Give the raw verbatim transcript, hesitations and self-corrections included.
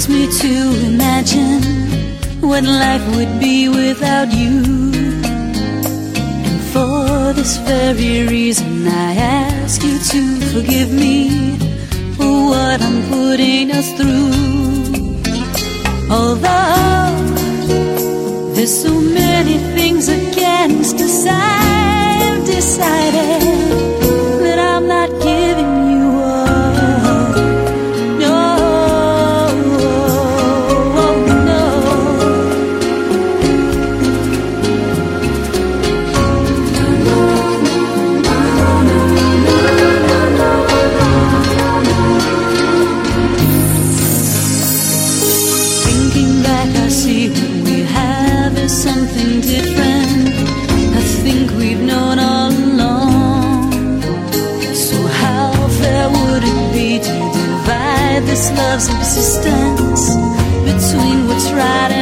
me to imagine what life would be without you. And for this very reason I ask you to forgive me for what I'm putting us through. Although there's so many things against us, I've decided that I'm not giving you up. No, no. Thinking back, I see what we have is something different. I think we've known all along. So how fair would it be to divide this love's existence between what's right